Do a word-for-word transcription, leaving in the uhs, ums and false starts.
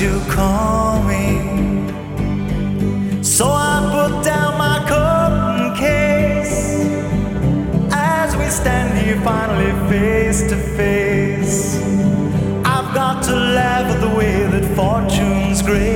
you call me? So I put down my cup and case as we stand here finally face to face. I've got to laugh at the way that fortune's grace